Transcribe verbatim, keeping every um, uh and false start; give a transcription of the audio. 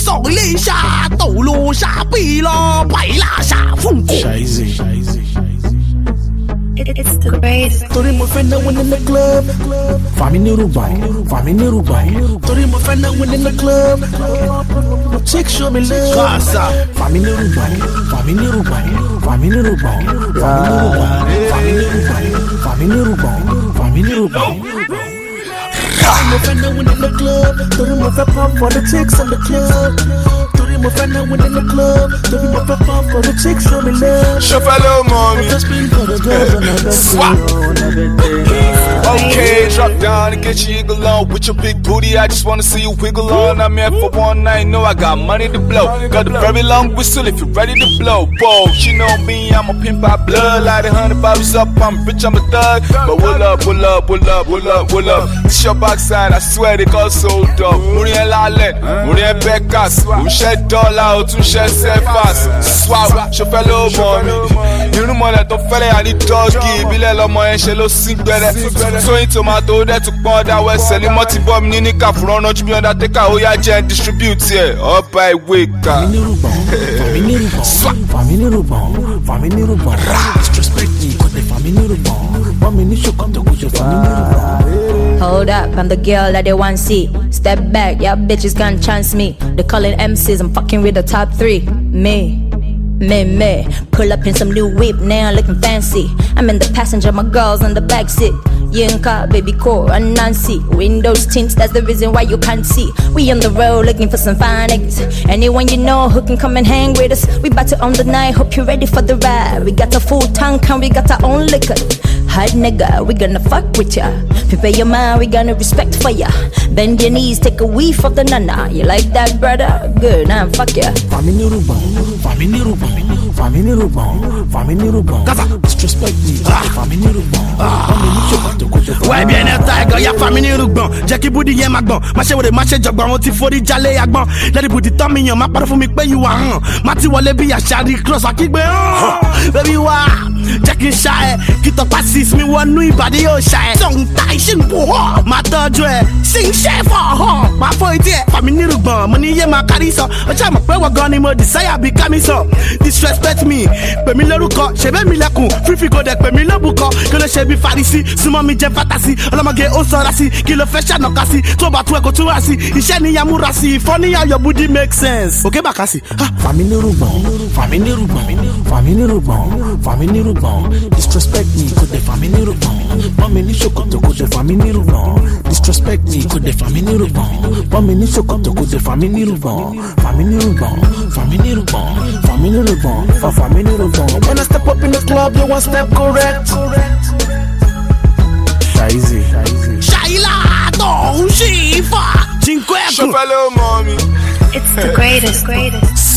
扫了下，抖落下背了，白拉下风骨。 It's the greatest. Told my friend I went in the club. Family Rubai, family Rubai. Told my friend I went in the club. Chick show me love. Casa. Family Rubai, family Rubai, family Rubai, family Rubai, family Rubai, family Rubai. Told my friend I went in the club. Told my friend pop for the chicks in the club. My friend I went in the club. Told my friend pop for the chicks show me love. Show fellow mommy. Swap. Okay, drop down and get you jiggle on with your big booty. I just wanna see you wiggle on. I'm here for one night. Know I got money to blow. Got a very long whistle if you're ready to blow. Whoa, you know me, I'm a pimp by blood. Light a hundred bottles up, I'm rich, I'm a thug. But what up, what up, what up, what up, what up? This your backside, I swear they got so dope. Muriel Allen, Muriel Beckas, who shed dollar, who shed self-pass. Swap, show fellow mommy. You know more that don't fell I need doggy. Billy Lomo and Shello sing better. So in tomato, that took more that was selling multi bomb Ninika for on to be on that take a Oya Jen distribute here. Up by week. Family Rubon, family Rubon, family Rubon. Disrespect me, cause the family Rubon. One minute you come to go to family Rubon. Hold up, I'm the girl that they want see. Step back, y'all bitches can't chance me. They calling M Cs, I'm fucking with the top three. Me. Me, me, pull up in some new whip, now looking fancy. I'm in the passenger, my girl's on the back seat. Yinka, baby core, and Nancy. Windows tints, that's the reason why you can't see. We on the road looking for some fine niggas. Anyone you know who can come and hang with us. We about to own the night, hope you're ready for the ride. We got a full tank and we got our own liquor. Hot nigga, we gonna fuck with ya. Prepare your mind, we gonna respect for ya. Bend your knees, take a whiff of the nana. You like that, brother? Good, now fuck ya. Family Rubon, family Rubon, family Rubon, family Rubon. Gaza, disrespect me, family Rubon. Family Rubon. Ouais bien tiger, y'a famille Rubon. Jackie Budi y'a ma gbon. Marché with marché jogban, on ti fori jale agbon. Let the booty tell me your ma para for me pay you a. Mati wale bi a shady cross a kick be. Baby wa, Jackie shy. Kita passis me one new body oh shy. Song tai shin po. Ma dodge, sing chef oh. Ma foi tie, family Rubon. Money ye ma carry so. Ocha ma pe wa goni mo desire be coming so. Disrespect me. Pe mi loruko, shebe mi lekun. Free free go dek pe mi lobuko. Kele shebi farisi, sumo mi je fantasy. Ọlọ́mọge ó sọra sí, kí ló fẹ́ ṣànàká sí. Tó bá tún ẹ kó tún wá sí. Iṣẹ́ ni yamura sí. Funny how your body make sense. Okay Bakasi. Family Rubon, family Rubon, family Rubon, family Rubon. Disrespect me, could the family Rubon. Family Shokoto, could the family Rubon. Disrespect me, could the family Rubon. Family Shokoto, could the family Rubon. Family Rubon, family Rubon, family Rubon, for family Rubon. When I step up in the club, you one step correct. Easy. Shaila, don't shifa. Cinque. Show fellow mommy. It's the greatest, greatest.